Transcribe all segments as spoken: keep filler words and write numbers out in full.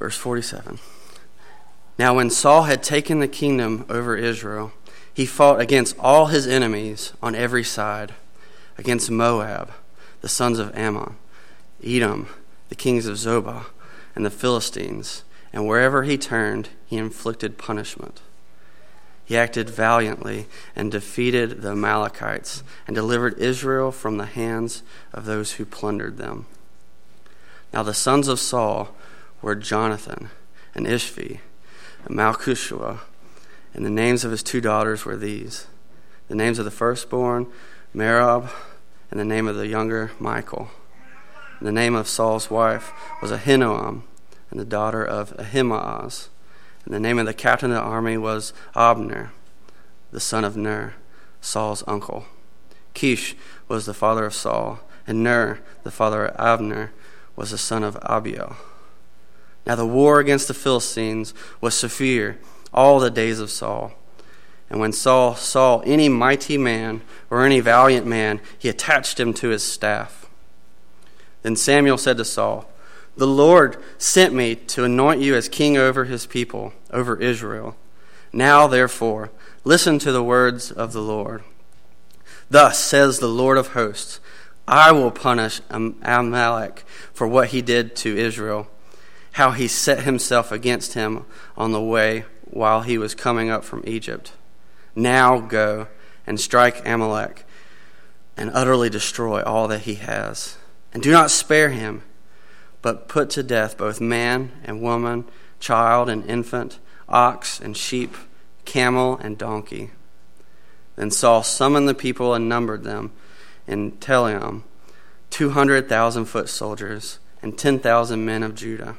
Verse forty-seven. Now when Saul had taken the kingdom over Israel, he fought against all his enemies on every side, against Moab, the sons of Ammon, Edom, the kings of Zobah, and the Philistines, and wherever he turned, he inflicted punishment. He acted valiantly and defeated the Amalekites and delivered Israel from the hands of those who plundered them. Now the sons of Saul were Jonathan and Ishvi and Malchishua, and the names of his two daughters were these: the names of the firstborn, Merab, and the name of the younger, Michal. And the name of Saul's wife was Ahinoam, and the daughter of Ahimaaz. And the name of the captain of the army was Abner, the son of Ner, Saul's uncle. Kish was the father of Saul, and Ner, the father of Abner, was the son of Abiel. Now the war against the Philistines was severe all the days of Saul. And when Saul saw any mighty man or any valiant man, he attached him to his staff. Then Samuel said to Saul, "The Lord sent me to anoint you as king over his people, over Israel. Now, therefore, listen to the words of the Lord. Thus says the Lord of hosts, I will punish Amalek for what he did to Israel, how he set himself against him on the way while he was coming up from Egypt. Now go and strike Amalek and utterly destroy all that he has. And do not spare him, but put to death both man and woman, child and infant, ox and sheep, camel and donkey." Then Saul summoned the people and numbered them in Telaim, two hundred thousand foot soldiers and ten thousand men of Judah.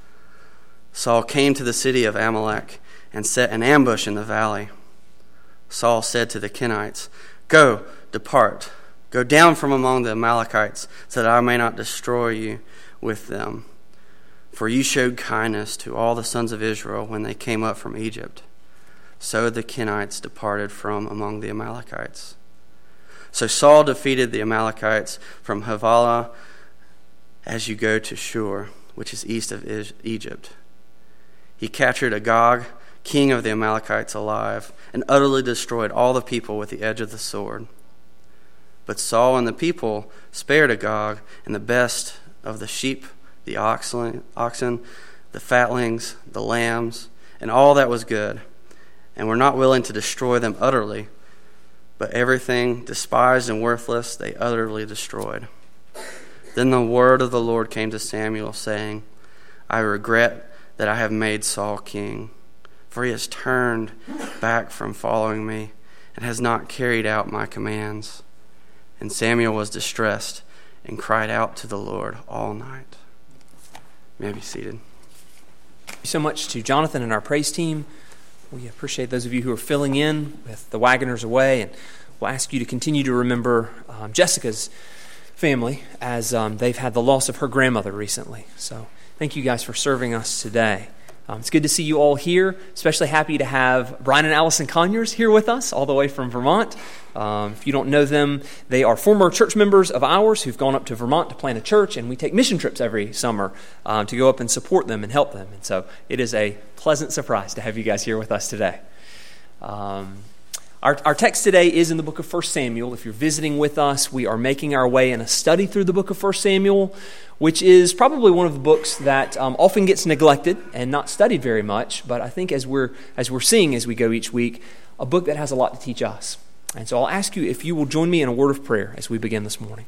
Saul came to the city of Amalek and set an ambush in the valley. Saul said to the Kenites, "Go, depart, go down from among the Amalekites, so that I may not destroy you with them. For you showed kindness to all the sons of Israel when they came up from Egypt." So the Kenites departed from among the Amalekites. So Saul defeated the Amalekites from Havilah as you go to Shur, which is east of Egypt. He captured Agag, king of the Amalekites, alive, and utterly destroyed all the people with the edge of the sword. But Saul and the people spared Agag and the best of the sheep, the oxen, oxen, the fatlings, the lambs, and all that was good, and were not willing to destroy them utterly, but everything despised and worthless they utterly destroyed. Then the word of the Lord came to Samuel, saying, "I regret that I have made Saul king, for he has turned back from following me and has not carried out my commands." And Samuel was distressed and cried out to the Lord all night. You may be seated. Thank you so much to Jonathan and our praise team. We appreciate those of you who are filling in with the Wagoners away, and we'll ask you to continue to remember um, Jessica's family as um, they've had the loss of her grandmother recently. So thank you guys for serving us today. Um, it's good to see you all here. Especially happy to have Brian and Allison Conyers here with us, all the way from Vermont. Um, if you don't know them, they are former church members of ours who've gone up to Vermont to plant a church, and we take mission trips every summer um, to go up and support them and help them. And so it is a pleasant surprise to have you guys here with us today. Um, our, our text today is in the book of First Samuel. If you're visiting with us, we are making our way in a study through the book of First Samuel, which is probably one of the books that um, often gets neglected and not studied very much. But I think as we're as we're seeing as we go each week, a book that has a lot to teach us. And so I'll ask you if you will join me in a word of prayer as we begin this morning.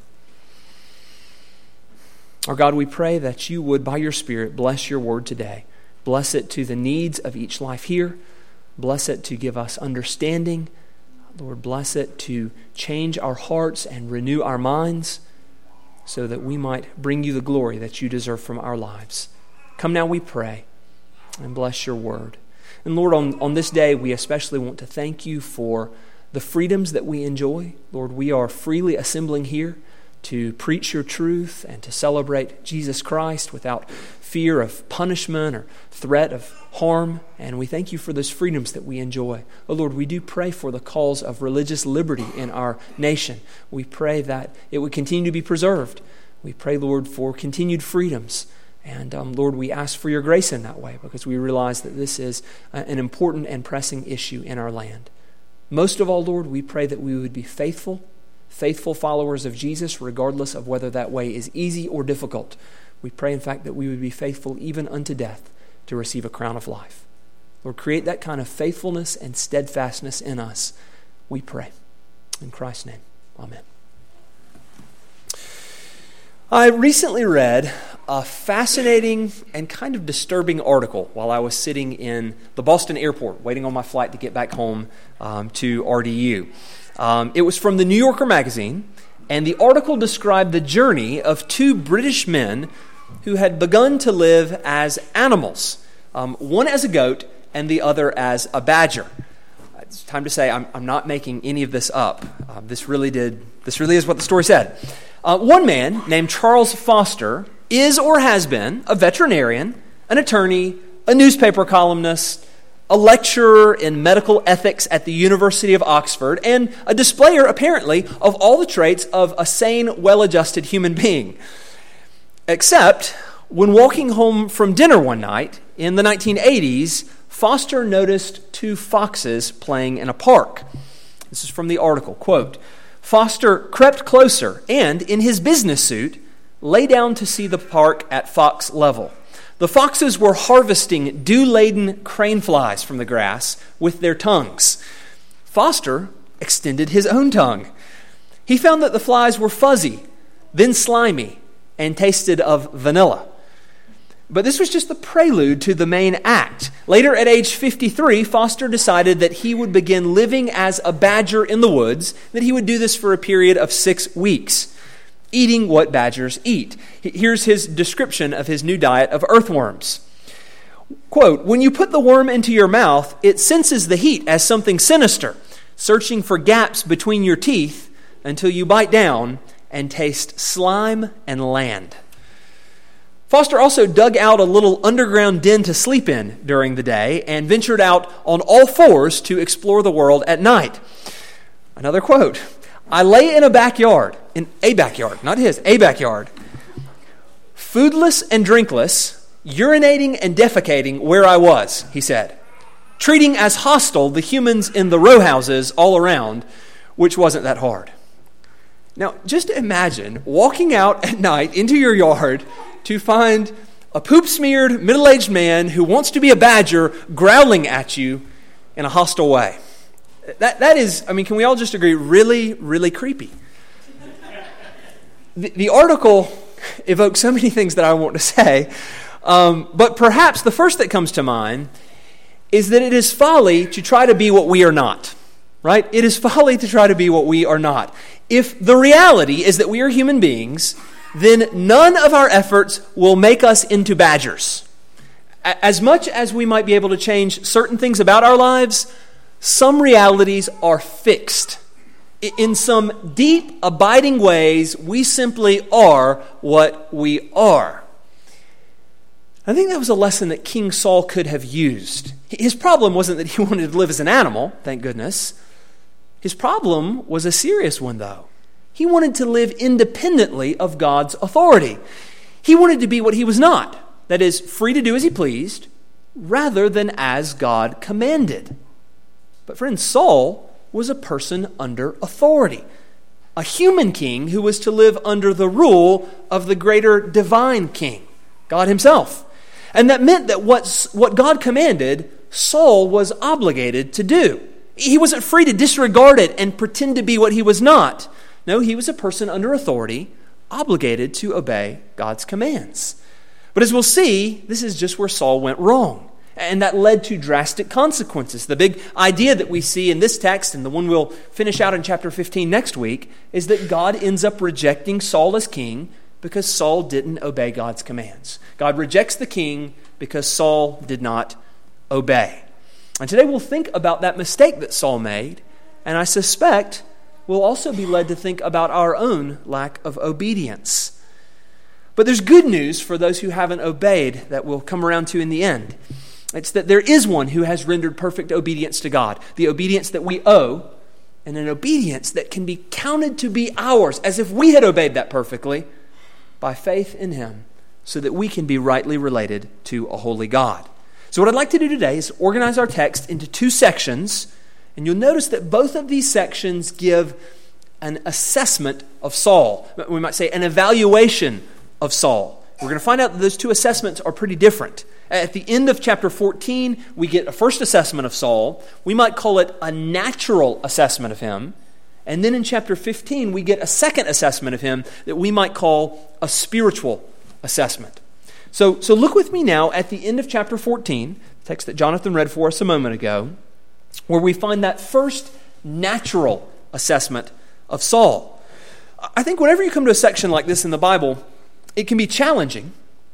Our God, we pray that you would, by your Spirit, bless your word today. Bless it to the needs of each life here. Bless it to give us understanding. Lord, bless it to change our hearts and renew our minds so that we might bring you the glory that you deserve from our lives. Come now, we pray, and bless your word. And Lord, on, on this day, we especially want to thank you for the freedoms that we enjoy. Lord, we are freely assembling here to preach your truth and to celebrate Jesus Christ without fear of punishment or threat of harm. And we thank you for those freedoms that we enjoy. Oh Lord, we do pray for the cause of religious liberty in our nation. We pray that it would continue to be preserved. We pray, Lord, for continued freedoms And um, Lord, we ask for your grace in that way because we realize that this is uh, an important and pressing issue in our land. Most of all, Lord, we pray that we would be faithful, faithful followers of Jesus, regardless of whether that way is easy or difficult. We pray, in fact, that we would be faithful even unto death to receive a crown of life. Lord, create that kind of faithfulness and steadfastness in us, we pray. In Christ's name, amen. I recently read a fascinating and kind of disturbing article while I was sitting in the Boston airport waiting on my flight to get back home um, to R D U. Um, it was from the New Yorker magazine, and the article described the journey of two British men who had begun to live as animals, um, one as a goat and the other as a badger. It's time to say I'm, I'm not making any of this up. Uh, this really did. This really is what the story said. Uh, one man named Charles Foster is or has been a veterinarian, an attorney, a newspaper columnist, a lecturer in medical ethics at the University of Oxford, and a displayer, apparently, of all the traits of a sane, well-adjusted human being. Except when walking home from dinner one night in the nineteen eighties, Foster noticed two foxes playing in a park. This is from the article, quote, Foster crept closer and, in his business suit, lay down to see the park at fox level. The foxes were harvesting dew-laden crane flies from the grass with their tongues. Foster extended his own tongue. He found that the flies were fuzzy, then slimy, and tasted of vanilla. But this was just the prelude to the main act. Later, at age fifty-three, Foster decided that he would begin living as a badger in the woods, that he would do this for a period of six weeks, eating what badgers eat. Here's his description of his new diet of earthworms. Quote, when you put the worm into your mouth, it senses the heat as something sinister, searching for gaps between your teeth until you bite down and taste slime and land. Foster also dug out a little underground den to sleep in during the day and ventured out on all fours to explore the world at night. Another quote, I lay in a backyard, in a backyard, not his, a backyard, foodless and drinkless, urinating and defecating where I was, he said, treating as hostile the humans in the row houses all around, which wasn't that hard. Now, just imagine walking out at night into your yard to find a poop-smeared, middle-aged man who wants to be a badger growling at you in a hostile way. That That is, I mean, can we all just agree, really, really creepy? The, the article evokes so many things that I want to say, um, but perhaps the first that comes to mind is that it is folly to try to be what we are not, right? It is folly to try to be what we are not. If the reality is that we are human beings, then none of our efforts will make us into badgers. As much as we might be able to change certain things about our lives, some realities are fixed. In some deep, abiding ways, we simply are what we are. I think that was a lesson that King Saul could have used. His problem wasn't that he wanted to live as an animal, thank goodness. His problem was a serious one, though. He wanted to live independently of God's authority. He wanted to be what he was not, that is, free to do as he pleased, rather than as God commanded. But friends, Saul was a person under authority, a human king who was to live under the rule of the greater divine king, God himself. And that meant that what, what God commanded, Saul was obligated to do. He wasn't free to disregard it and pretend to be what he was not. No, he was a person under authority, obligated to obey God's commands. But as we'll see, this is just where Saul went wrong. And that led to drastic consequences. The big idea that we see in this text, and the one we'll finish out in chapter fifteen next week, is that God ends up rejecting Saul as king because Saul didn't obey God's commands. God rejects the king because Saul did not obey. And today we'll think about that mistake that Saul made, and I suspect we'll also be led to think about our own lack of obedience. But there's good news for those who haven't obeyed that we'll come around to in the end. It's that there is one who has rendered perfect obedience to God, the obedience that we owe, and an obedience that can be counted to be ours, as if we had obeyed that perfectly, by faith in him so that we can be rightly related to a holy God. So what I'd like to do today is organize our text into two sections, and you'll notice that both of these sections give an assessment of Saul. We might say an evaluation of Saul. We're going to find out that those two assessments are pretty different. At the end of chapter fourteen, we get a first assessment of Saul. We might call it a natural assessment of him. And then in chapter fifteen, we get a second assessment of him that we might call a spiritual assessment. So, so look with me now at the end of chapter fourteen, the text that Jonathan read for us a moment ago, where we find that first natural assessment of Saul. I think whenever you come to a section like this in the Bible, it can be challenging.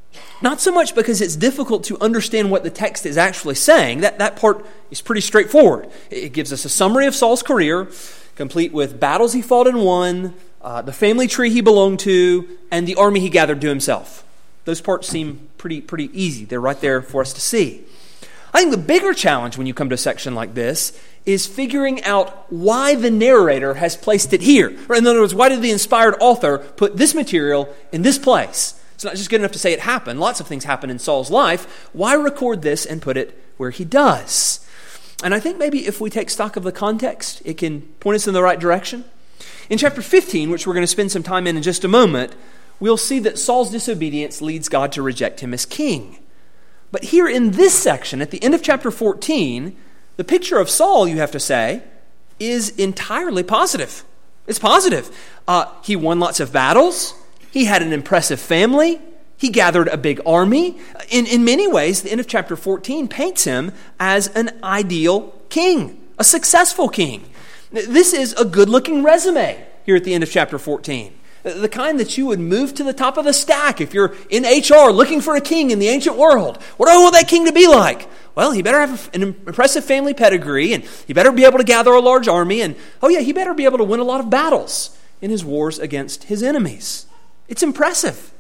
Not so much because it's difficult to understand what the text is actually saying. That, that part is pretty straightforward. It gives us a summary of Saul's career, complete with battles he fought and won, uh, the family tree he belonged to, and the army he gathered to himself. Those parts seem pretty, pretty easy. They're right there for us to see. I think the bigger challenge when you come to a section like this is figuring out why the narrator has placed it here. Or in other words, why did the inspired author put this material in this place? It's not just good enough to say it happened. Lots of things happen in Saul's life. Why record this and put it where he does? And I think maybe if we take stock of the context, it can point us in the right direction. In chapter fifteen, which we're going to spend some time in in just a moment, we'll see that Saul's disobedience leads God to reject him as king. But here in this section, at the end of chapter fourteen, the picture of Saul, you have to say, is entirely positive. It's positive. Uh, he won lots of battles. He had an impressive family. He gathered a big army. In, in many ways, the end of chapter fourteen paints him as an ideal king, a successful king. This is a good-looking resume here at the end of chapter fourteen. The kind that you would move to the top of the stack if you're in H R looking for a king in the ancient world. What do I want that king to be like? Well, he better have an impressive family pedigree, and he better be able to gather a large army, and oh yeah, he better be able to win a lot of battles in his wars against his enemies. It's impressive.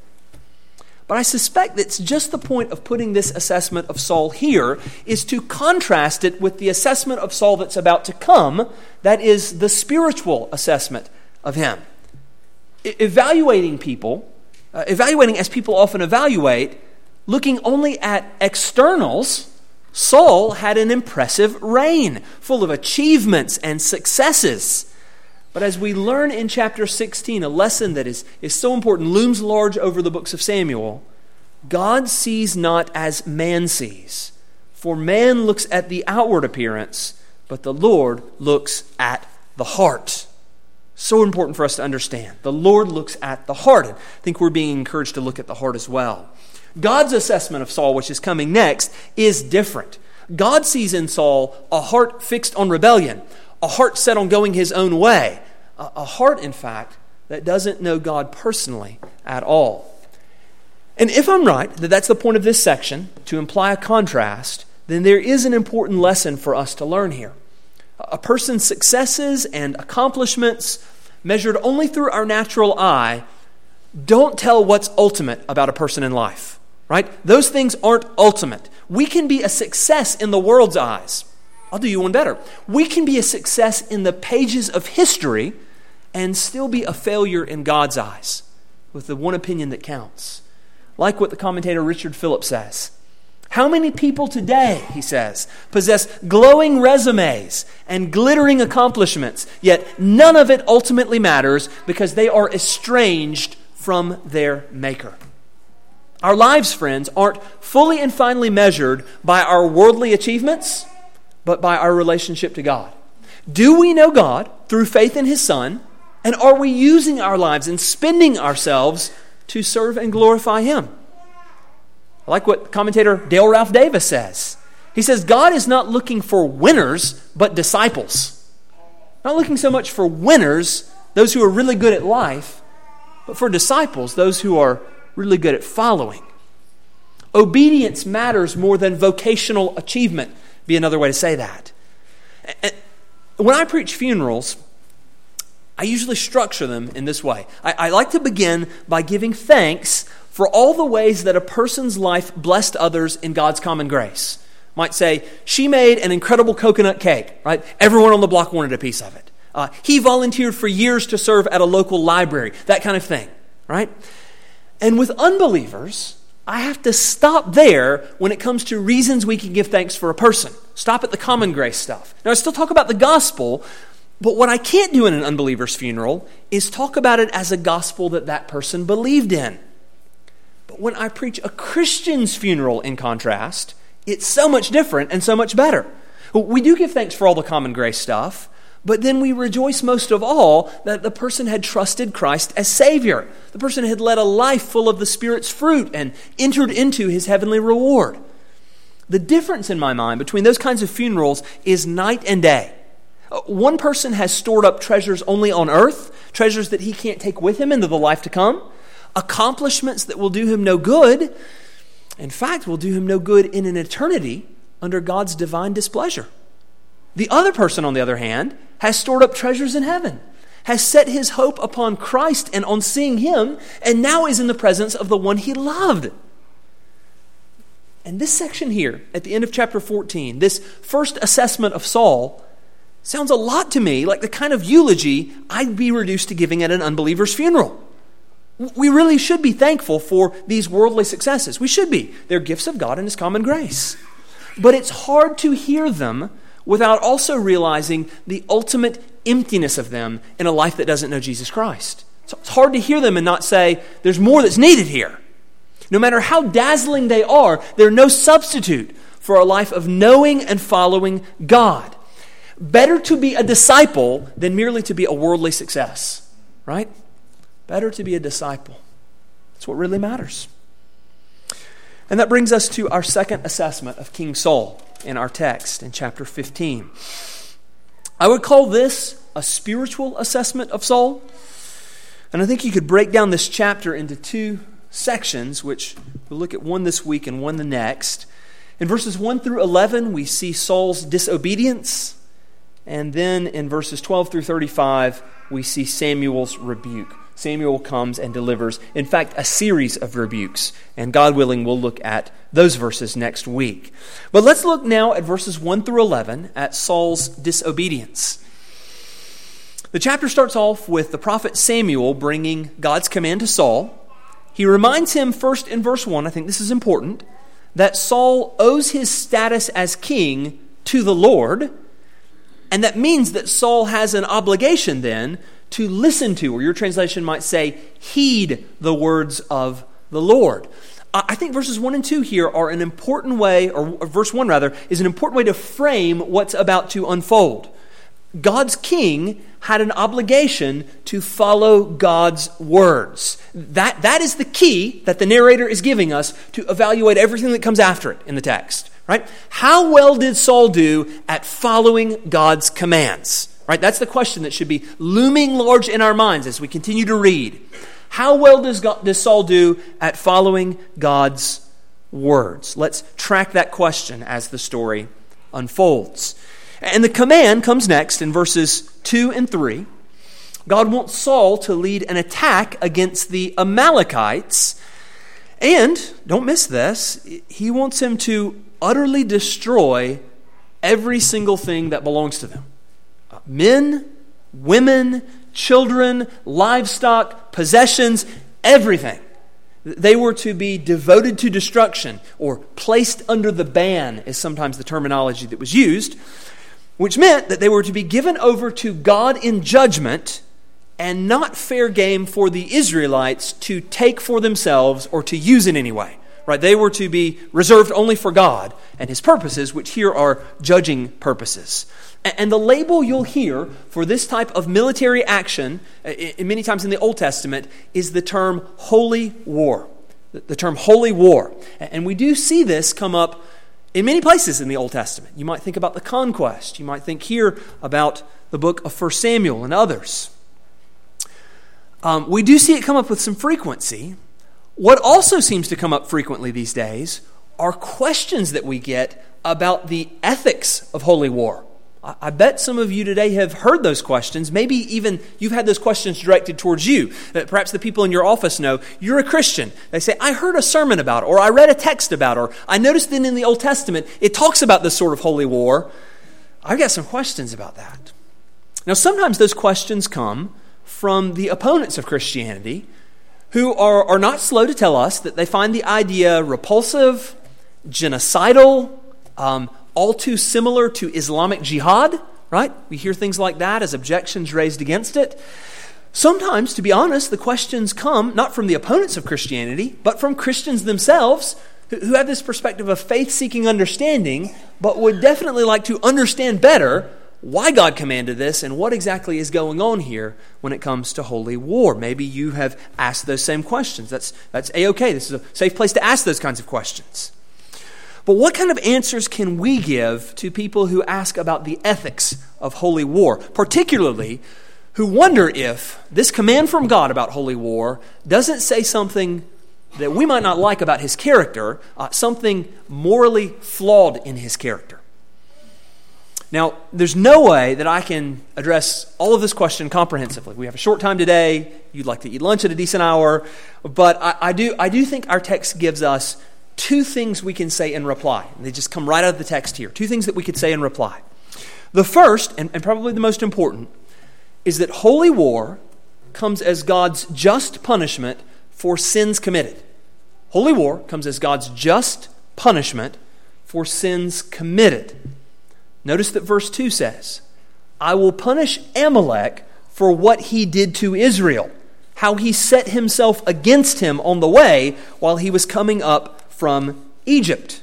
But I suspect that's just the point of putting this assessment of Saul here, is to contrast it with the assessment of Saul that's about to come, that is the spiritual assessment of him. E- evaluating people, uh, evaluating as people often evaluate, looking only at externals, Saul had an impressive reign, full of achievements and successes. But as we learn in chapter sixteen, a lesson that is, is so important, looms large over the books of Samuel, God sees not as man sees. For man looks at the outward appearance, but the Lord looks at the heart. So important for us to understand. The Lord looks at the heart. And I think we're being encouraged to look at the heart as well. God's assessment of Saul, which is coming next, is different. God sees in Saul a heart fixed on rebellion, a heart set on going his own way, a, a heart, in fact, that doesn't know God personally at all. And if I'm right that that's the point of this section, to imply a contrast, then there is an important lesson for us to learn here. A person's successes and accomplishments, measured only through our natural eye, don't tell what's ultimate about a person in life, right? Those things aren't ultimate. We can be a success in the world's eyes. I'll do you one better. We can be a success in the pages of history and still be a failure in God's eyes, with the one opinion that counts. Like what the commentator Richard Phillips says. How many people today, he says, possess glowing resumes and glittering accomplishments, yet none of it ultimately matters because they are estranged from their Maker. Our lives, friends, aren't fully and finally measured by our worldly achievements, but by our relationship to God. Do we know God through faith in His Son, and are we using our lives and spending ourselves to serve and glorify Him? I like what commentator Dale Ralph Davis says. He says, God is not looking for winners, but disciples. Not looking so much for winners, those who are really good at life, but for disciples, those who are really good at following. Obedience matters more than vocational achievement, be another way to say that. And when I preach funerals, I usually structure them in this way. I, I like to begin by giving thanks for all the ways that a person's life blessed others in God's common grace. Might say, she made an incredible coconut cake, right? Everyone on the block wanted a piece of it. Uh, he volunteered for years to serve at a local library, that kind of thing, right? And with unbelievers, I have to stop there when it comes to reasons we can give thanks for a person. Stop at the common grace stuff. Now, I still talk about the gospel, but what I can't do in an unbeliever's funeral is talk about it as a gospel that that person believed in. But when I preach a Christian's funeral, in contrast, it's so much different and so much better. We do give thanks for all the common grace stuff, but then we rejoice most of all that the person had trusted Christ as Savior. The person had led a life full of the Spirit's fruit and entered into his heavenly reward. The difference in my mind between those kinds of funerals is night and day. One person has stored up treasures only on earth, treasures that he can't take with him into the life to come, accomplishments that will do him no good, in fact, will do him no good in an eternity under God's divine displeasure. The other person, on the other hand, has stored up treasures in heaven, has set his hope upon Christ and on seeing him, and now is in the presence of the one he loved. And this section here, at the end of chapter fourteen, this first assessment of Saul, sounds a lot to me like the kind of eulogy I'd be reduced to giving at an unbeliever's funeral. We really should be thankful for these worldly successes. We should be. They're gifts of God and His common grace. But it's hard to hear them without also realizing the ultimate emptiness of them in a life that doesn't know Jesus Christ. So it's hard to hear them and not say, there's more that's needed here. No matter how dazzling they are, they're no substitute for a life of knowing and following God. Better to be a disciple than merely to be a worldly success, right? Better to be a disciple. That's what really matters. And that brings us to our second assessment of King Saul in our text in chapter fifteen. I would call this a spiritual assessment of Saul. And I think you could break down this chapter into two sections, which we'll look at one this week and one the next. In verses one through eleven, we see Saul's disobedience. And then in verses twelve through thirty-five, we see Samuel's rebuke. Samuel comes and delivers, in fact, a series of rebukes. And God willing, we'll look at those verses next week. But let's look now at verses one through eleven at Saul's disobedience. The chapter starts off with the prophet Samuel bringing God's command to Saul. He reminds him first in verse one, I think this is important, that Saul owes his status as king to the Lord. And that means that Saul has an obligation then to listen to, or your translation might say, heed the words of the Lord. I think verses one and two here are an important way, or verse one rather, is an important way to frame what's about to unfold. God's king had an obligation to follow God's words. That, that is the key that the narrator is giving us to evaluate everything that comes after it in the text. Right? How well did Saul do at following God's commands? Right? That's the question that should be looming large in our minds as we continue to read. How well does, God, does Saul do at following God's words? Let's track that question as the story unfolds. And the command comes next in verses two and three. God wants Saul to lead an attack against the Amalekites. And, don't miss this, he wants him to utterly destroy every single thing that belongs to them. Men, women, children, livestock, possessions, everything. They were to be devoted to destruction, or placed under the ban is sometimes the terminology that was used, which meant that they were to be given over to God in judgment and not fair game for the Israelites to take for themselves or to use in any way. Right? They were to be reserved only for God and His purposes, which here are judging purposes. And the label you'll hear for this type of military action, many times in the Old Testament, is the term holy war. The term holy war. And we do see this come up in many places in the Old Testament. You might think about the conquest. You might think here about the book of First Samuel and others. Um, we do see it come up with some frequency. What also seems to come up frequently these days are questions that we get about the ethics of holy war. I bet some of you today have heard those questions. Maybe even you've had those questions directed towards you. Perhaps the people in your office know you're a Christian. They say, I heard a sermon about it, or I read a text about it, or I noticed that in the Old Testament it talks about this sort of holy war. I've got some questions about that. Now, sometimes those questions come from the opponents of Christianity who are, are not slow to tell us that they find the idea repulsive, genocidal, um, all too similar to Islamic jihad, right? We hear things like that as objections raised against it. Sometimes, to be honest, the questions come not from the opponents of Christianity, but from Christians themselves who have this perspective of faith-seeking understanding, but would definitely like to understand better why God commanded this and what exactly is going on here when it comes to holy war. Maybe you have asked those same questions. That's, that's A-okay. This is a safe place to ask those kinds of questions. But what kind of answers can we give to people who ask about the ethics of holy war, particularly who wonder if this command from God about holy war doesn't say something that we might not like about his character, uh, something morally flawed in his character? Now, there's no way that I can address all of this question comprehensively. We have a short time today. You'd like to eat lunch at a decent hour. But I, I do I do think our text gives us two things we can say in reply. They just come right out of the text here. Two things that we could say in reply. The first, and, and probably the most important, is that holy war comes as God's just punishment for sins committed. Holy war comes as God's just punishment for sins committed. Notice that verse two says, I will punish Amalek for what he did to Israel, how he set himself against him on the way while he was coming up from Egypt.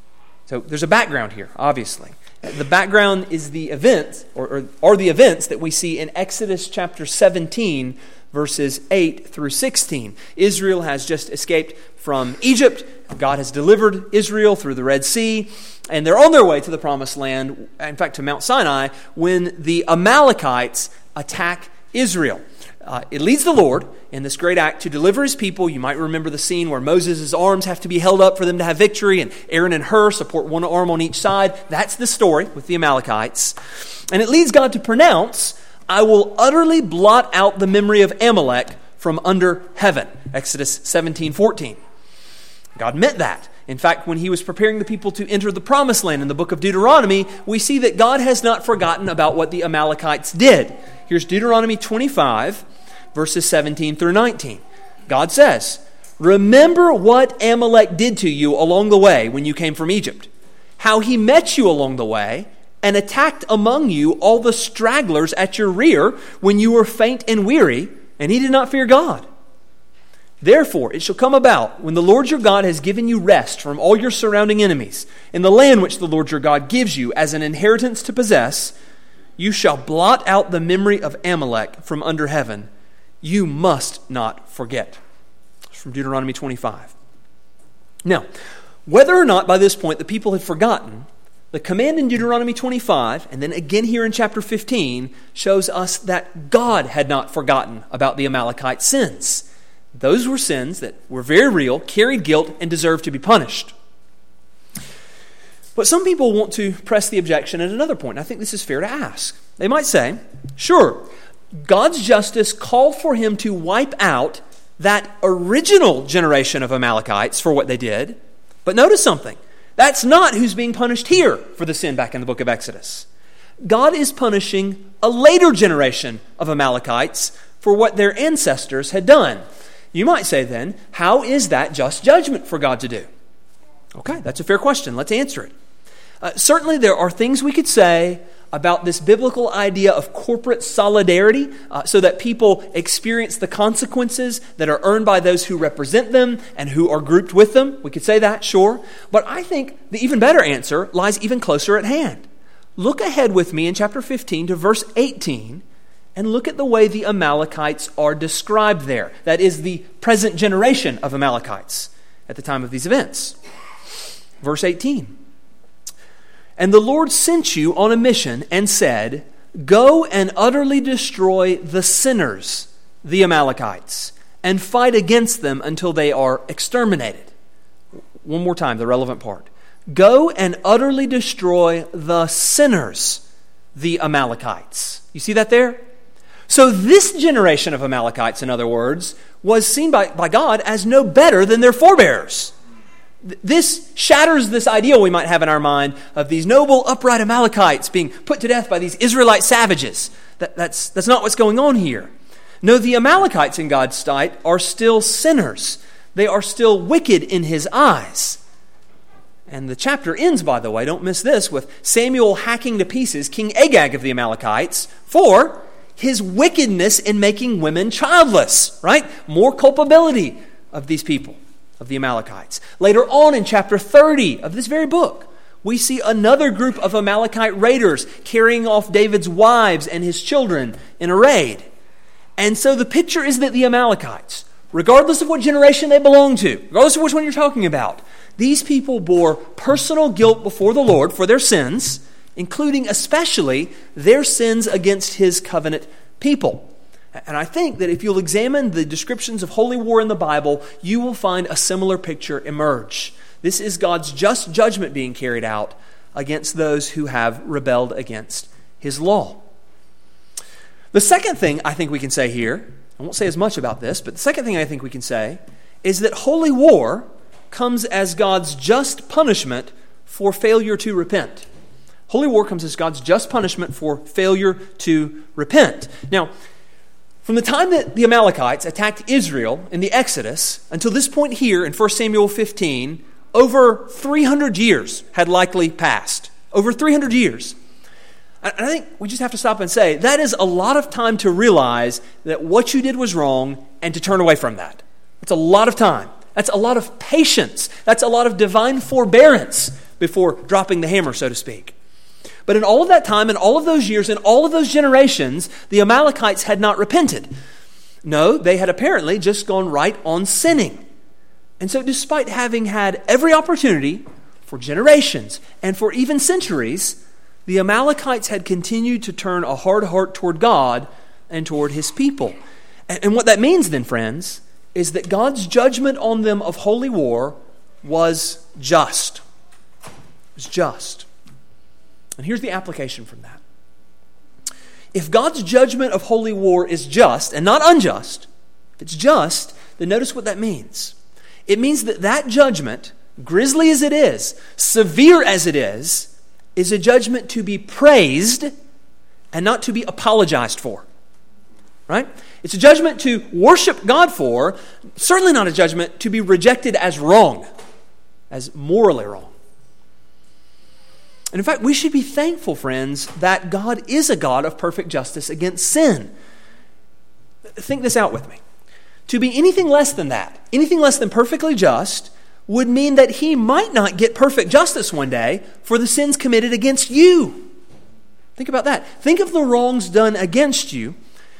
So there's a background here, obviously. The background is the events, or, or are the events that we see in Exodus chapter seventeen, verses eight through sixteen. Israel has just escaped from Egypt. God has delivered Israel through the Red Sea, and they're on their way to the Promised Land, in fact to Mount Sinai, when the Amalekites attack Israel. Uh, it leads the Lord in this great act to deliver his people. You might remember the scene where Moses' arms have to be held up for them to have victory, and Aaron and Hur support one arm on each side. That's the story with the Amalekites. And it leads God to pronounce, I will utterly blot out the memory of Amalek from under heaven. Exodus seventeen fourteen. God meant that. In fact, when he was preparing the people to enter the Promised Land in the book of Deuteronomy, we see that God has not forgotten about what the Amalekites did. Here's Deuteronomy twenty-five, verses seventeen through nineteen. God says, remember what Amalek did to you along the way when you came from Egypt, how he met you along the way and attacked among you all the stragglers at your rear when you were faint and weary, and he did not fear God. Therefore, it shall come about, when the Lord your God has given you rest from all your surrounding enemies, in the land which the Lord your God gives you as an inheritance to possess, you shall blot out the memory of Amalek from under heaven. You must not forget. It's from Deuteronomy twenty-five. Now, whether or not by this point the people had forgotten, the command in Deuteronomy twenty-five, and then again here in chapter fifteen, shows us that God had not forgotten about the Amalekite sins. Those were sins that were very real, carried guilt, and deserved to be punished. But some people want to press the objection at another point. I think this is fair to ask. They might say, sure, God's justice called for him to wipe out that original generation of Amalekites for what they did. But notice something. That's not who's being punished here for the sin back in the book of Exodus. God is punishing a later generation of Amalekites for what their ancestors had done. You might say then, how is that just judgment for God to do? Okay, that's a fair question. Let's answer it. Uh, certainly there are things we could say about this biblical idea of corporate solidarity uh, so that people experience the consequences that are earned by those who represent them and who are grouped with them. We could say that, sure. But I think the even better answer lies even closer at hand. Look ahead with me in chapter fifteen to verse eighteen and look at the way the Amalekites are described there. That is the present generation of Amalekites at the time of these events. Verse eighteen. And the Lord sent you on a mission and said, go and utterly destroy the sinners, the Amalekites, and fight against them until they are exterminated. One more time, the relevant part. Go and utterly destroy the sinners, the Amalekites. You see that there? So this generation of Amalekites, in other words, was seen by, by God as no better than their forebears. This shatters this ideal we might have in our mind of these noble, upright Amalekites being put to death by these Israelite savages. That, that's, that's not what's going on here. No, the Amalekites in God's sight are still sinners. They are still wicked in his eyes. And the chapter ends, by the way, don't miss this, with Samuel hacking to pieces King Agag of the Amalekites for his wickedness in making women childless, right? More culpability of these people, of the Amalekites. Later on in chapter thirty of this very book, we see another group of Amalekite raiders carrying off David's wives and his children in a raid. And so the picture is that the Amalekites, regardless of what generation they belong to, regardless of which one you're talking about, these people bore personal guilt before the Lord for their sins, including especially their sins against his covenant people. And I think that if you'll examine the descriptions of holy war in the Bible, you will find a similar picture emerge. This is God's just judgment being carried out against those who have rebelled against his law. The second thing I think we can say here, I won't say as much about this, but the second thing I think we can say is that holy war comes as God's just punishment for failure to repent. Holy war comes as God's just punishment for failure to repent. Now, from the time that the Amalekites attacked Israel in the Exodus until this point here in First Samuel fifteen, over three hundred years had likely passed. Over three hundred years. And I think we just have to stop and say, that is a lot of time to realize that what you did was wrong and to turn away from that. It's a lot of time. That's a lot of patience. That's a lot of divine forbearance before dropping the hammer, so to speak. But in all of that time, in all of those years, in all of those generations, the Amalekites had not repented. No, they had apparently just gone right on sinning. And so despite having had every opportunity for generations and for even centuries, the Amalekites had continued to turn a hard heart toward God and toward his people. And what that means then, friends, is that God's judgment on them of holy war was just. It was just. And here's the application from that. If God's judgment of holy war is just and not unjust, if it's just, then notice what that means. It means that that judgment, grisly as it is, severe as it is, is a judgment to be praised and not to be apologized for. Right? It's a judgment to worship God for, certainly not a judgment to be rejected as wrong, as morally wrong. And in fact, we should be thankful, friends, that God is a God of perfect justice against sin. Think this out with me. To be anything less than that, anything less than perfectly just, would mean that he might not get perfect justice one day for the sins committed against you. Think about that. Think of the wrongs done against you.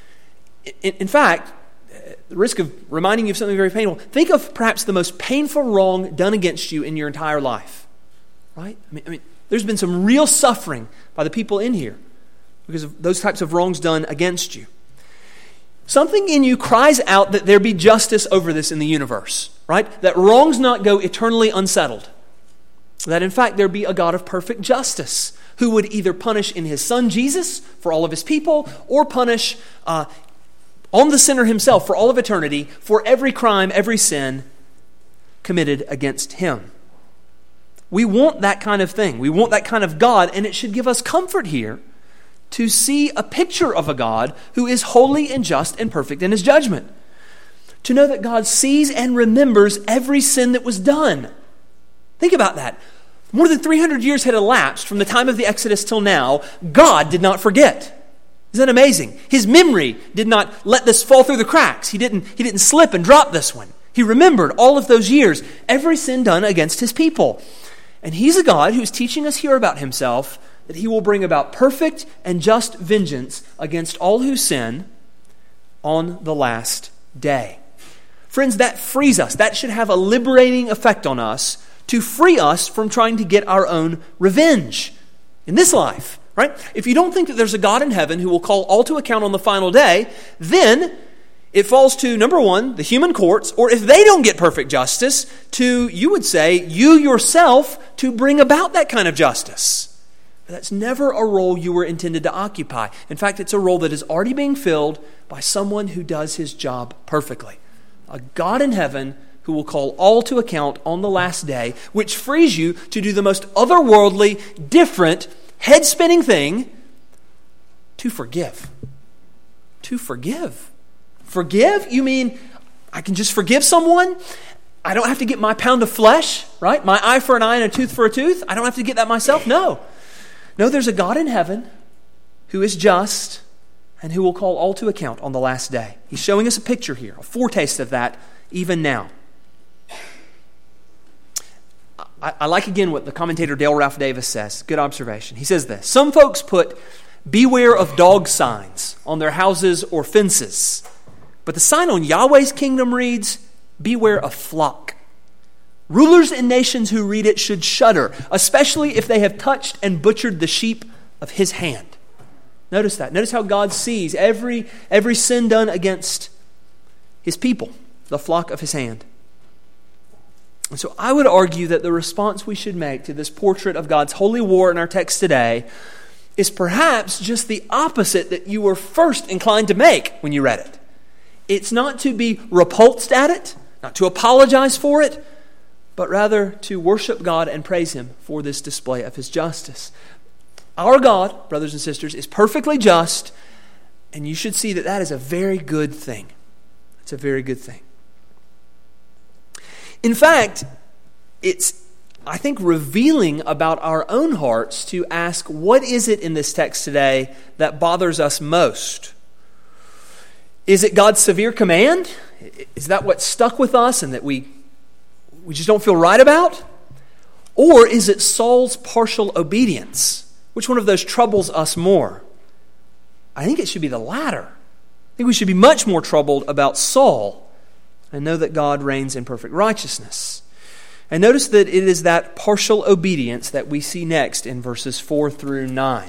In, in fact, the risk of reminding you of something very painful, think of perhaps the most painful wrong done against you in your entire life. Right? I mean, I mean, there's been some real suffering by the people in here because of those types of wrongs done against you. Something in you cries out that there be justice over this in the universe, right? That wrongs not go eternally unsettled. That in fact there be a God of perfect justice who would either punish in his Son Jesus for all of his people or punish uh, on the sinner himself for all of eternity for every crime, every sin committed against him. We want that kind of thing. We want that kind of God, and it should give us comfort here to see a picture of a God who is holy and just and perfect in his judgment. To know that God sees and remembers every sin that was done. Think about that. More than three hundred years had elapsed from the time of the Exodus till now. God did not forget. Isn't that amazing? His memory did not let this fall through the cracks. He didn't, he didn't slip and drop this one. He remembered all of those years, every sin done against his people. And he's a God who's teaching us here about himself that he will bring about perfect and just vengeance against all who sin on the last day. Friends, that frees us. That should have a liberating effect on us to free us from trying to get our own revenge in this life. Right? If you don't think that there's a God in heaven who will call all to account on the final day, then it falls to, number one, the human courts, or if they don't get perfect justice, to, you would say, you yourself to bring about that kind of justice. But that's never a role you were intended to occupy. In fact, it's a role that is already being filled by someone who does his job perfectly. A God in heaven who will call all to account on the last day, which frees you to do the most otherworldly, different, head-spinning thing, to forgive. To forgive. Forgive? You mean I can just forgive someone? I don't have to get my pound of flesh, right? My eye for an eye and a tooth for a tooth? I don't have to get that myself? No. No, there's a God in heaven who is just and who will call all to account on the last day. He's showing us a picture here, a foretaste of that even now. I, I like again what the commentator Dale Ralph Davis says. Good observation. He says this: some folks put beware of dog signs on their houses or fences, but the sign on Yahweh's kingdom reads, beware of flock. Rulers and nations who read it should shudder, especially if they have touched and butchered the sheep of his hand. Notice that. Notice how God sees every, every sin done against his people, the flock of his hand. And so I would argue that the response we should make to this portrait of God's holy war in our text today is perhaps just the opposite that you were first inclined to make when you read it. It's not to be repulsed at it, not to apologize for it, but rather to worship God and praise him for this display of his justice. Our God, brothers and sisters, is perfectly just, and you should see that that is a very good thing. It's a very good thing. In fact, it's, I think, revealing about our own hearts to ask, what is it in this text today that bothers us most? Is it God's severe command? Is that what stuck with us and that we, we just don't feel right about? Or is it Saul's partial obedience? Which one of those troubles us more? I think it should be the latter. I think we should be much more troubled about Saul and know that God reigns in perfect righteousness. And notice that it is that partial obedience that we see next in verses four through nine.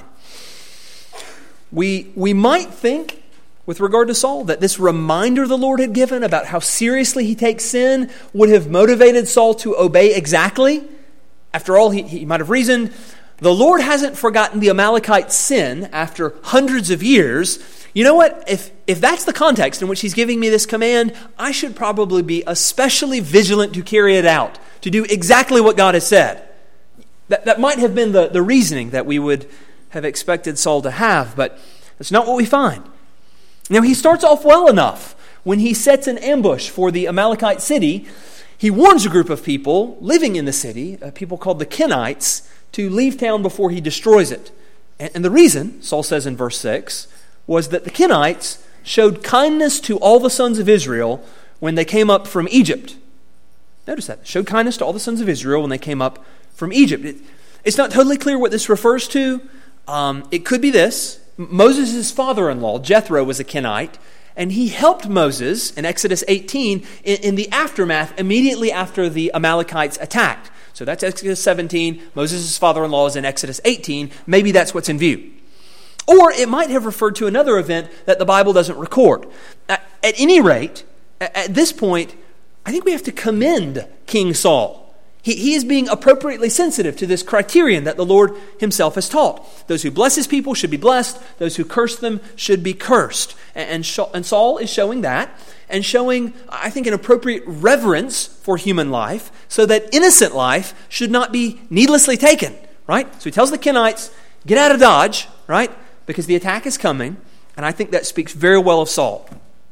We, we might think, with regard to Saul, that this reminder the Lord had given about how seriously he takes sin would have motivated Saul to obey exactly. After all, he, he might have reasoned, the Lord hasn't forgotten the Amalekite sin after hundreds of years. You know what? If, if that's the context in which he's giving me this command, I should probably be especially vigilant to carry it out, to do exactly what God has said. That, that might have been the, the reasoning that we would have expected Saul to have, but that's not what we find. Now, he starts off well enough. When he sets an ambush for the Amalekite city, he warns a group of people living in the city, uh, people called the Kenites, to leave town before he destroys it. And, and the reason, Saul says in verse six, was that the Kenites showed kindness to all the sons of Israel when they came up from Egypt. Notice that. Showed kindness to all the sons of Israel when they came up from Egypt. It, it's not totally clear what this refers to. Um, it could be this. Moses' father-in-law, Jethro, was a Kenite, and he helped Moses in Exodus eighteen in, in the aftermath immediately after the Amalekites attacked. So that's Exodus seventeen. Moses' father-in-law is in Exodus eighteen. Maybe that's what's in view. Or it might have referred to another event that the Bible doesn't record. At, at any rate, at, at this point, I think we have to commend King Saul. He, he is being appropriately sensitive to this criterion that the Lord himself has taught. Those who bless his people should be blessed. Those who curse them should be cursed. And, and, sh- and Saul is showing that, and showing, I think, an appropriate reverence for human life, so that innocent life should not be needlessly taken, right? So he tells the Kenites, get out of Dodge, right? Because the attack is coming, and I think that speaks very well of Saul.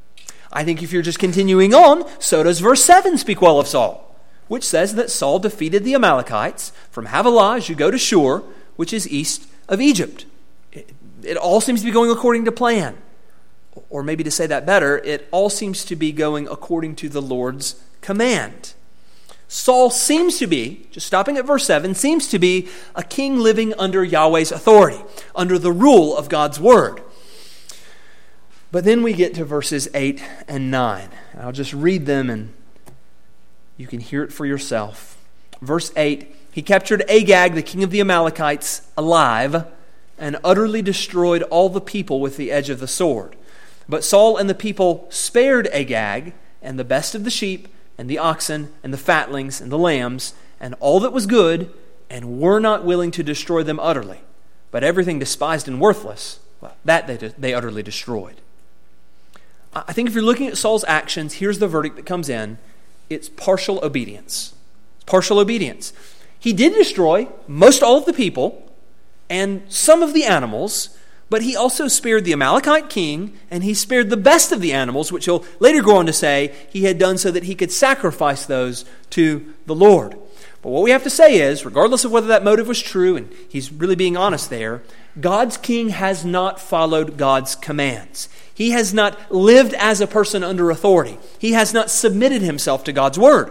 I think if you're just continuing on, so does verse seven speak well of Saul, which says that Saul defeated the Amalekites from Havilah as you go to Shur, which is east of Egypt. It, it all seems to be going according to plan. Or maybe to say that better, it all seems to be going according to the Lord's command. Saul seems to be, just stopping at verse seven, seems to be a king living under Yahweh's authority, under the rule of God's word. But then we get to verses eight and nine. I'll just read them and you can hear it for yourself. Verse eight, he captured Agag, the king of the Amalekites, alive, and utterly destroyed all the people with the edge of the sword. But Saul and the people spared Agag, and the best of the sheep, and the oxen, and the fatlings, and the lambs, and all that was good, and were not willing to destroy them utterly. But everything despised and worthless, well, that they, they utterly destroyed. I think if you're looking at Saul's actions, here's the verdict that comes in. It's partial obedience. It's partial obedience. He did destroy most all of the people and some of the animals, But he also spared the Amalekite king, and he spared the best of the animals, which he'll later go on to say he had done so that he could sacrifice those to the Lord. But what we have to say is, regardless of whether that motive was true, and he's really being honest there, God's king has not followed God's commands. He has not lived as a person under authority. He has not submitted himself to God's word.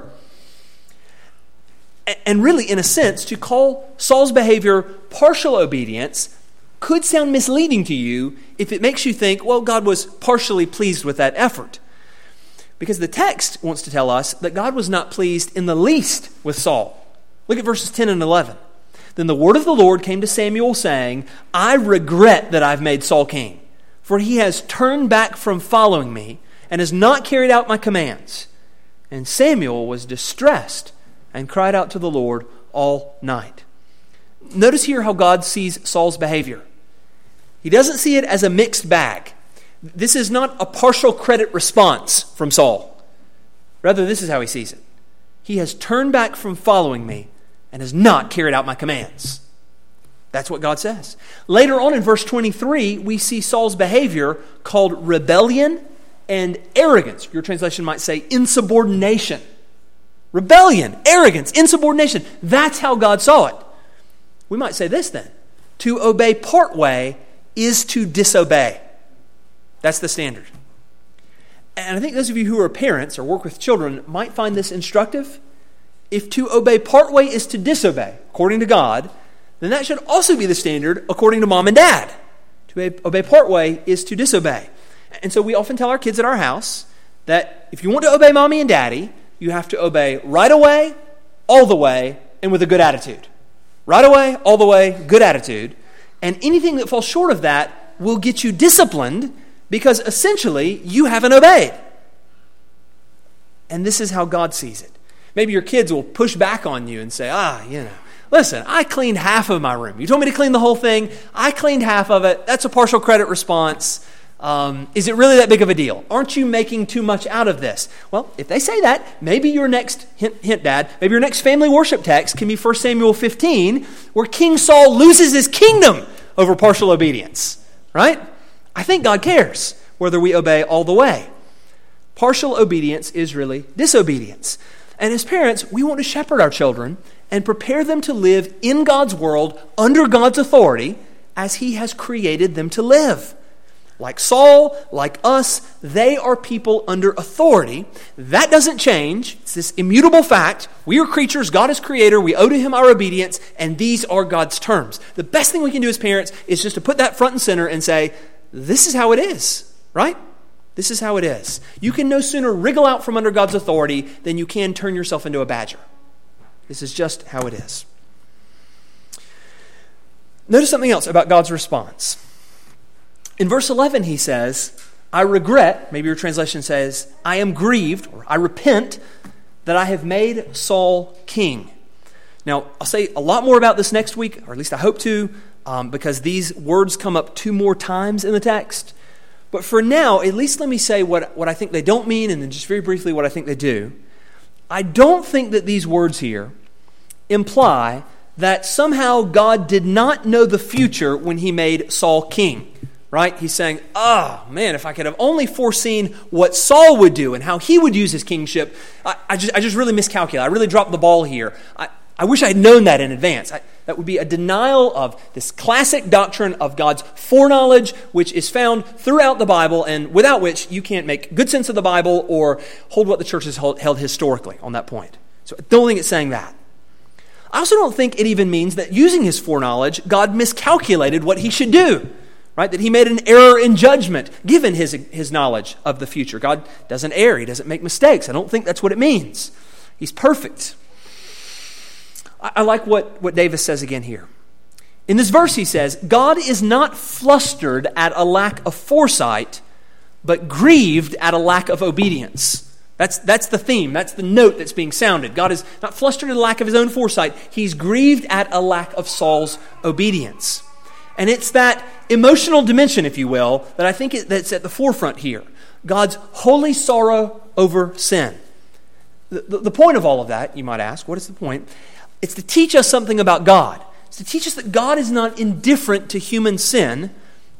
And really, in a sense, to call Saul's behavior partial obedience could sound misleading to you if it makes you think, well, God was partially pleased with that effort. Because the text wants to tell us that God was not pleased in the least with Saul. Look at verses ten and eleven. Then the word of the Lord came to Samuel, saying, I regret that I've made Saul king, for he has turned back from following me and has not carried out my commands. And Samuel was distressed and cried out to the Lord all night. Notice here how God sees Saul's behavior. He doesn't see it as a mixed bag. This is not a partial credit response from Saul. Rather, this is how he sees it. He has turned back from following me and has not carried out my commands. That's what God says. Later on in verse twenty-three, we see Saul's behavior called rebellion and arrogance. Your translation might say insubordination. Rebellion, arrogance, insubordination. That's how God saw it. We might say this then. To obey part way is to disobey. That's the standard. And I think those of you who are parents or work with children might find this instructive. If to obey part way is to disobey, according to God, then that should also be the standard according to mom and dad. To obey part way is to disobey. And so we often tell our kids at our house that if you want to obey mommy and daddy, you have to obey right away, all the way, and with a good attitude. Right away, all the way, good attitude. And anything that falls short of that will get you disciplined because essentially you haven't obeyed. And this is how God sees it. Maybe your kids will push back on you and say, ah, you know, listen, I cleaned half of my room. You told me to clean the whole thing. I cleaned half of it. That's a partial credit response. Um, is it really that big of a deal? Aren't you making too much out of this? Well, if they say that, maybe your next, hint, hint dad, maybe your next family worship text can be First Samuel fifteen, where King Saul loses his kingdom over partial obedience, right? I think God cares whether we obey all the way. Partial obedience is really disobedience. And as parents, we want to shepherd our children and prepare them to live in God's world under God's authority as He has created them to live. Like Saul, like us, they are people under authority. That doesn't change. It's this immutable fact. We are creatures. God is creator. We owe to Him our obedience, and these are God's terms. The best thing we can do as parents is just to put that front and center and say, this is how it is, right? This is how it is. You can no sooner wriggle out from under God's authority than you can turn yourself into a badger. This is just how it is. Notice something else about God's response. In verse eleven, he says, I regret, maybe your translation says, I am grieved, or I repent, that I have made Saul king. Now, I'll say a lot more about this next week, or at least I hope to, um, because these words come up two more times in the text. But for now, at least let me say what, what I think they don't mean, and then just very briefly what I think they do. I don't think that these words here imply that somehow God did not know the future when He made Saul king. Right? He's saying, oh, man, if I could have only foreseen what Saul would do and how he would use his kingship, I, I, just, I just really miscalculated. I really dropped the ball here. I, I wish I had known that in advance. I, that would be a denial of this classic doctrine of God's foreknowledge, which is found throughout the Bible and without which you can't make good sense of the Bible or hold what the church has held, held historically on that point. So I don't think it's saying that. I also don't think it even means that using His foreknowledge, God miscalculated what He should do. Right? That He made an error in judgment, given his, his knowledge of the future. God doesn't err. He doesn't make mistakes. I don't think that's what it means. He's perfect. I, I like what, what Davis says again here. In this verse he says, God is not flustered at a lack of foresight, but grieved at a lack of obedience. That's, that's the theme. That's the note that's being sounded. God is not flustered at a lack of His own foresight. He's grieved at a lack of Saul's obedience. And it's that emotional dimension, if you will, that I think it, that's at the forefront here. God's holy sorrow over sin. The, the, the point of all of that, you might ask, what is the point? It's to teach us something about God. It's to teach us that God is not indifferent to human sin,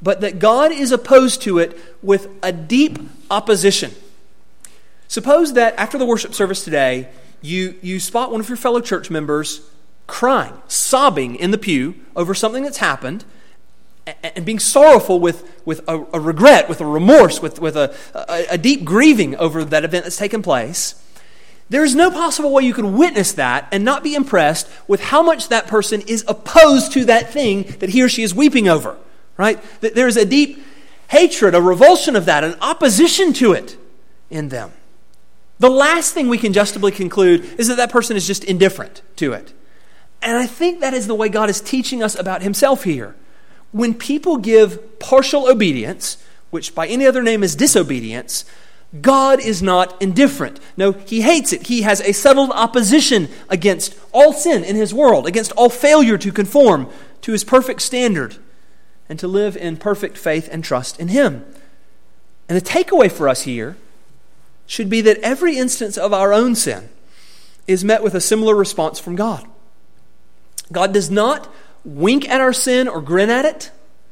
but that God is opposed to it with a deep opposition. Suppose that after the worship service today, you, you spot one of your fellow church members crying, sobbing in the pew over something that's happened, and being sorrowful with, with a, a regret, with a remorse, with, with a, a, a deep grieving over that event that's taken place. There is no possible way you can witness that and not be impressed with how much that person is opposed to that thing that he or she is weeping over, right? There is a deep hatred, a revulsion of that, an opposition to it in them. The last thing we can justify conclude is that that person is just indifferent to it. And I think that is the way God is teaching us about himself here. When people give partial obedience, which by any other name is disobedience, God is not indifferent. No, he hates it. He has a settled opposition against all sin in his world, against all failure to conform to his perfect standard and to live in perfect faith and trust in him. And the takeaway for us here should be that every instance of our own sin is met with a similar response from God. God does not wink at our sin or grin at it.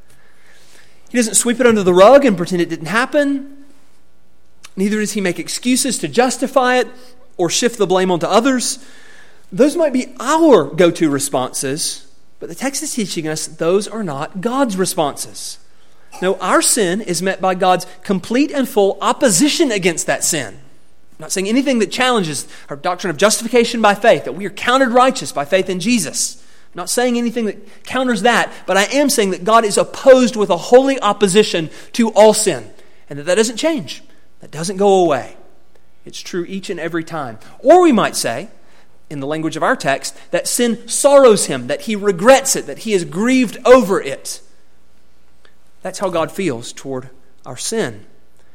He doesn't sweep it under the rug and pretend it didn't happen. Neither does he make excuses to justify it or shift the blame onto others. Those might be our go-to responses, but the text is teaching us those are not God's responses. No, our sin is met by God's complete and full opposition against that sin. I'm not saying anything that challenges our doctrine of justification by faith, that we are counted righteous by faith in Jesus. I'm not saying anything that counters that, but I am saying that God is opposed with a holy opposition to all sin, and that that doesn't change. That doesn't go away. It's true each and every time. Or we might say, in the language of our text, that sin sorrows him, that he regrets it, that he is grieved over it. That's how God feels toward our sin.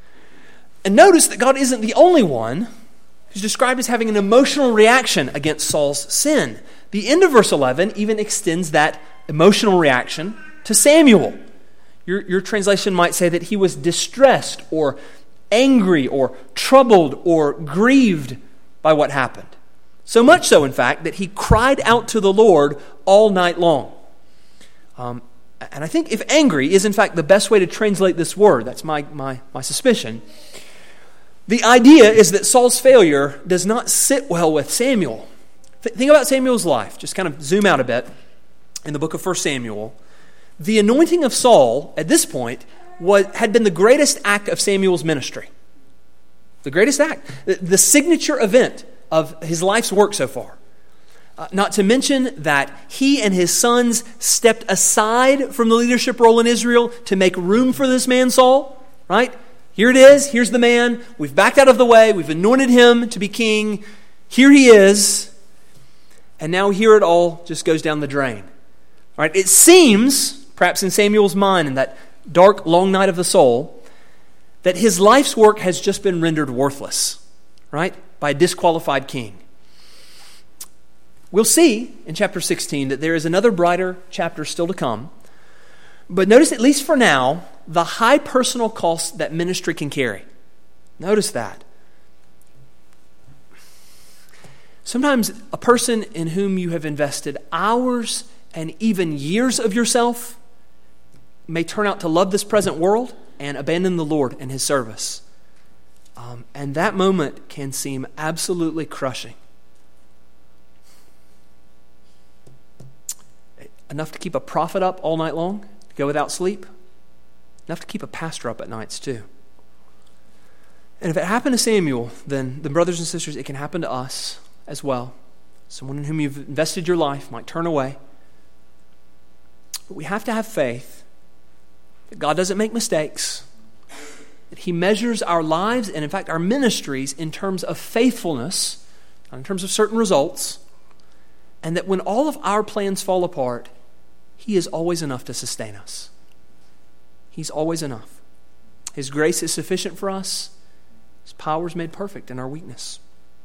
And notice that God isn't the only one who's described as having an emotional reaction against Saul's sin. The end of verse eleven even extends that emotional reaction to Samuel. Your, your translation might say that he was distressed or angry or troubled or grieved by what happened. So much so, in fact, that he cried out to the Lord all night long. Um, and I think if angry is, in fact, the best way to translate this word, that's my, my, my suspicion, the idea is that Saul's failure does not sit well with Samuel. Th- think about Samuel's life. Just kind of zoom out a bit in the book of First Samuel. The anointing of Saul, at this point, was, had been the greatest act of Samuel's ministry. The greatest act. The, the signature event of his life's work so far. Uh, not to mention that he and his sons stepped aside from the leadership role in Israel to make room for this man Saul, right? Here it is. Here's the man. We've backed out of the way. We've anointed him to be king. Here he is. And now here it all just goes down the drain. All right? It seems, perhaps in Samuel's mind, in that dark, long night of the soul, that his life's work has just been rendered worthless, right? By a disqualified king. We'll see in chapter sixteen that there is another brighter chapter still to come. But notice, at least for now, the high personal cost that ministry can carry. Notice that. Sometimes a person in whom you have invested hours and even years of yourself may turn out to love this present world and abandon the Lord and his service. Um, and that moment can seem absolutely crushing. Enough to keep a prophet up all night long, to go without sleep. Enough to keep a pastor up at nights too. And if it happened to Samuel, then, then brothers and sisters, it can happen to us as well. Someone in whom you've invested your life might turn away. But we have to have faith that God doesn't make mistakes, that he measures our lives and, in fact, our ministries in terms of faithfulness, in terms of certain results, and that when all of our plans fall apart, he is always enough to sustain us. He's always enough. His grace is sufficient for us. His power is made perfect in our weakness.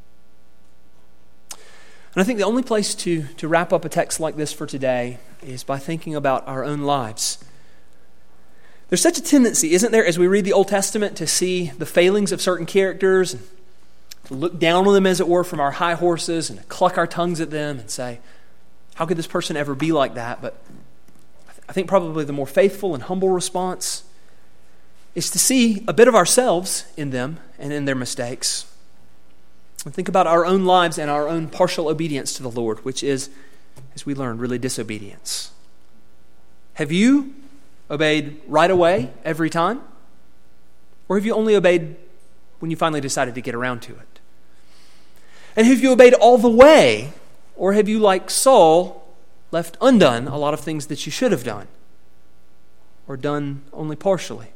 And I think the only place to, to wrap up a text like this for today is by thinking about our own lives. There's such a tendency, isn't there, as we read the Old Testament, to see the failings of certain characters and to look down on them, as it were, from our high horses and to cluck our tongues at them and say, how could this person ever be like that? But I, th- I think probably the more faithful and humble response is to see a bit of ourselves in them and in their mistakes. And think about our own lives and our own partial obedience to the Lord, which is, as we learned, really disobedience. Have you obeyed right away every time? Or have you only obeyed when you finally decided to get around to it? And have you obeyed all the way? Or have you, like Saul, left undone a lot of things that you should have done? Or done only partially?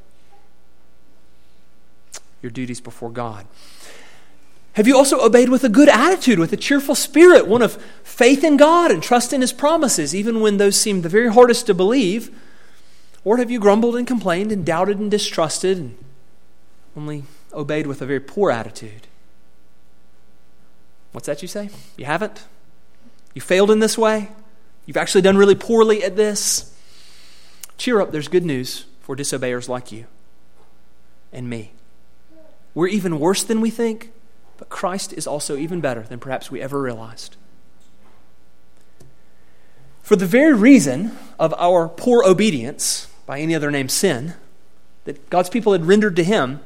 Your duties before God. Have you also obeyed with a good attitude, with a cheerful spirit, one of faith in God and trust in His promises, even when those seem the very hardest to believe? Or have you grumbled and complained and doubted and distrusted and only obeyed with a very poor attitude? What's that you say? You haven't? You failed in this way? You've actually done really poorly at this? Cheer up, there's good news for disobeyers like you and me. We're even worse than we think, but Christ is also even better than perhaps we ever realized. For the very reason of our poor obedience, by any other name sin, that God's people had rendered to Him,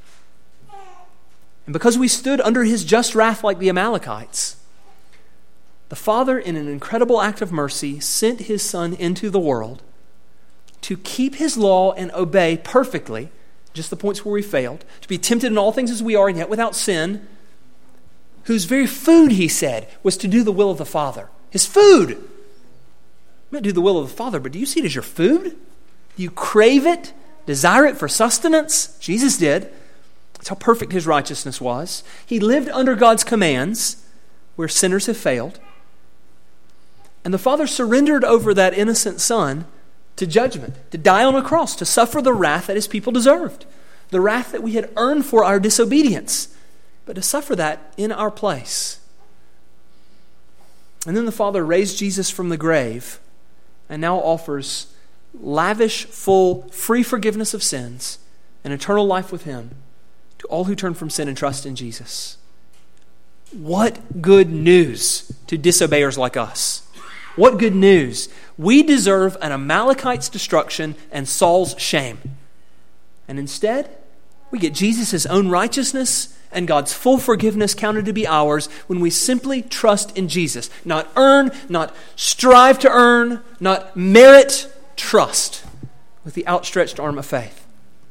and because we stood under His just wrath like the Amalekites, the Father, in an incredible act of mercy, sent His Son into the world to keep His law and obey perfectly, just the points where we failed, to be tempted in all things as we are, and yet without sin, whose very food, He said, was to do the will of the Father. His food! You might do the will of the Father, but do you see it as your food? Do you crave it, desire it for sustenance? Jesus did. That's how perfect His righteousness was. He lived under God's commands where sinners have failed. And the Father surrendered over that innocent Son to judgment, to die on a cross, to suffer the wrath that His people deserved, the wrath that we had earned for our disobedience, but to suffer that in our place. And then the Father raised Jesus from the grave and now offers lavish, full, free forgiveness of sins and eternal life with Him to all who turn from sin and trust in Jesus. What good news to disobeyers like us. What good news. We deserve an Amalekite's destruction and Saul's shame. And instead, we get Jesus' own righteousness and God's full forgiveness counted to be ours when we simply trust in Jesus. Not earn, not strive to earn, not merit, trust with the outstretched arm of faith.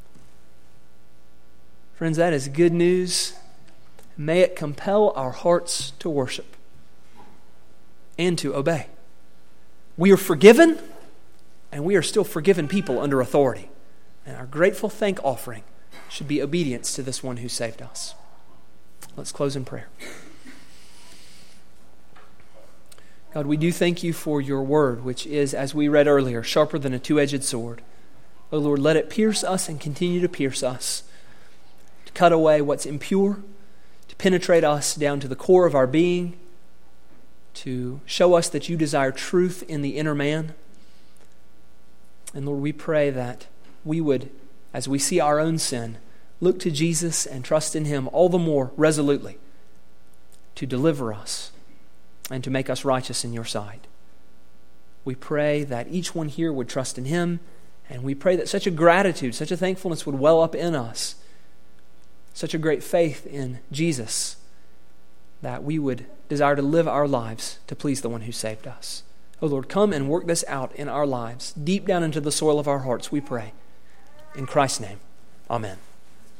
Friends, that is good news. May it compel our hearts to worship and to obey. We are forgiven, and we are still forgiven people under authority. And our grateful thank offering should be obedience to this one who saved us. Let's close in prayer. God, we do thank You for Your word, which is, as we read earlier, sharper than a two-edged sword. Oh Lord, let it pierce us and continue to pierce us, to cut away what's impure, to penetrate us down to the core of our being, to show us that You desire truth in the inner man. And Lord, we pray that we would, as we see our own sin, look to Jesus and trust in Him all the more resolutely to deliver us and to make us righteous in Your sight. We pray that each one here would trust in Him, and we pray that such a gratitude, such a thankfulness would well up in us, such a great faith in Jesus, that we would desire to live our lives to please the one who saved us. Oh Lord, come and work this out in our lives, deep down into the soil of our hearts, we pray. In Christ's name, amen.